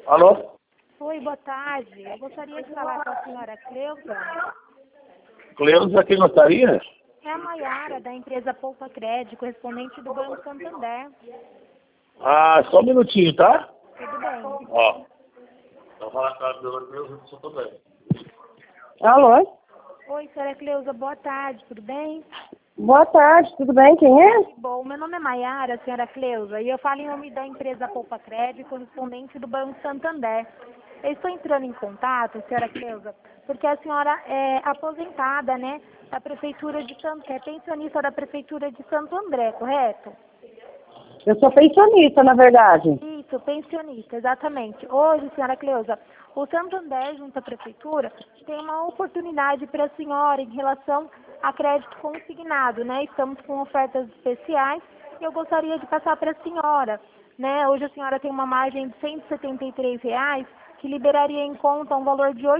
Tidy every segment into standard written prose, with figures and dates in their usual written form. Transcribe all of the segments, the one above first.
Alô? Oi, boa tarde. Eu gostaria de falar com a senhora Cleusa. Cleusa aqui notaria? É a Maiara, da empresa Poupa Crédito, correspondente do Banco Santander. Ah, só um minutinho, tá? Tudo bem. Ó. Então fala com a dona Cleusa do Santander. Alô? Oi, senhora Cleusa, boa tarde, tudo bem? Boa tarde, tudo bem? Quem é? Bom, meu nome é Maiara, senhora Cleusa, e eu falo em nome da empresa Poupa Crédito, correspondente do Banco Santander. Eu estou entrando em contato, senhora Cleusa, porque a senhora é aposentada, né, da Prefeitura de Santo, é pensionista da Prefeitura de Santo André, correto? Eu sou pensionista, na verdade. Isso, pensionista, exatamente. Hoje, senhora Cleusa, o Santander, junto à Prefeitura, tem uma oportunidade para a senhora em relação a crédito consignado, né? Estamos com ofertas especiais e eu gostaria de passar para a senhora, né? Hoje a senhora tem uma margem de R$ 173, que liberaria em conta um valor de R$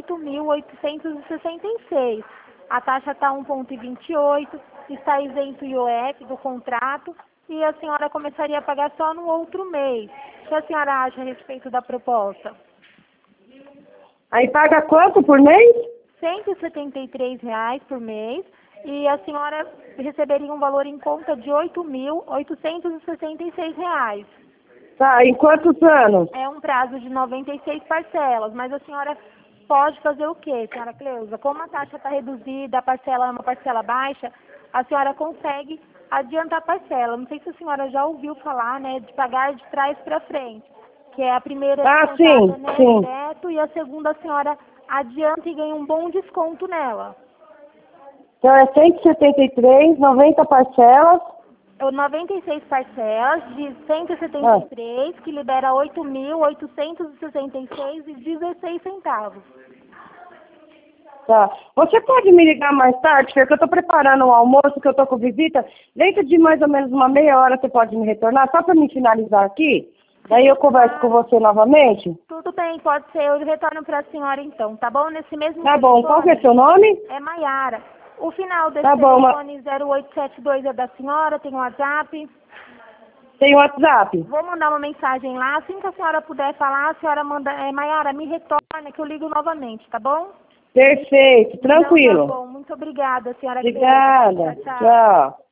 8.866. A taxa está 1,28, está isento IOF do contrato e a senhora começaria a pagar só no outro mês. O que a senhora acha a respeito da proposta? Aí paga quanto por mês? R$ 173 por mês e a senhora receberia um valor em conta de R$ 8.866. Tá, em quantos anos? É um prazo de 96 parcelas, mas a senhora pode fazer o quê, senhora Cleusa? Como a taxa está reduzida, a parcela é uma parcela baixa, a senhora consegue adiantar a parcela. Não sei se a senhora já ouviu falar, né, de pagar de trás para frente, que é a primeira Sim, né, sim. direto, e a segunda a senhora adianta e ganha um bom desconto nela. Então é 173, 90 parcelas. 96 parcelas de 173, que libera 8.866,16 centavos. Tá. Você pode me ligar mais tarde, porque eu estou preparando um almoço, que eu estou com visita. Dentro de mais ou menos uma meia hora você pode me retornar, só para me finalizar aqui? Daí eu converso com você novamente? Tudo bem, pode ser. Eu retorno para a senhora então, tá bom? Nesse mesmo Tá bom. Qual que é telefone seu nome? é Maiara. O final desse Tá bom, telefone 0872 é da senhora, tem um WhatsApp. Tem WhatsApp? Vou mandar uma mensagem lá. Assim que a senhora puder falar, a senhora manda... Maiara, me retorna que eu ligo novamente, tá bom? Perfeito, tranquilo. Então, tá bom. Muito obrigada, senhora. Obrigada. Cleusa. Tchau. Tchau.